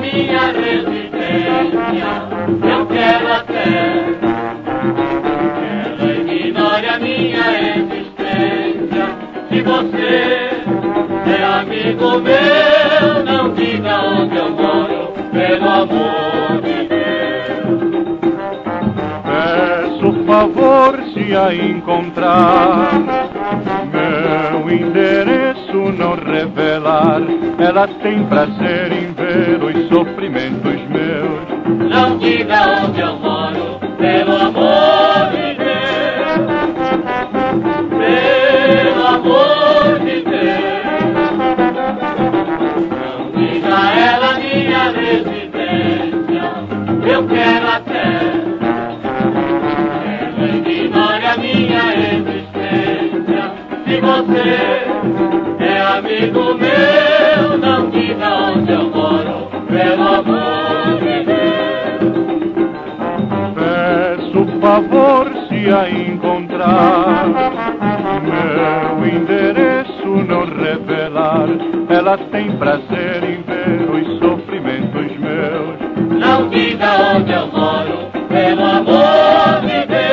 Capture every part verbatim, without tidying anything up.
minha residência, eu quero até que ela ignore a minha existência. Se você é amigo meu, não diga onde eu moro, pelo amor de Deus. Peço favor se a encontrar, meu endereço não revelar. Ela tem prazer em ver os sofrimentos meus. Não diga onde eu moro, pelo amor de Deus. Pelo amor de Deus. Não diga a ela minha residência, eu quero até que ela ignore a minha existência. Se você é amigo meu, não diga onde eu moro, pelo amor de Deus. Peço favor se a encontrar, meu endereço não revelar. Ela tem prazer em ver os sofrimentos meus. Não diga onde eu moro, pelo amor de Deus.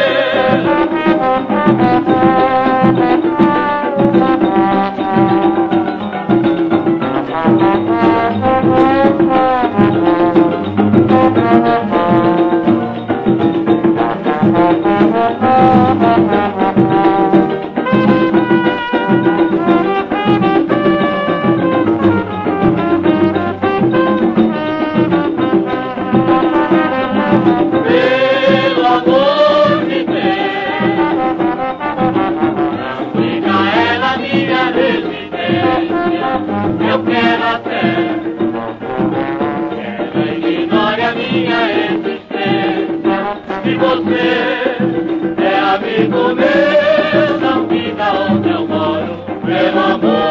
Pelo amor de Deus, não diga a ela minha residência, eu quero até que ela ignore a minha existência. Se você é amigo meu, não diga onde eu moro, pelo amor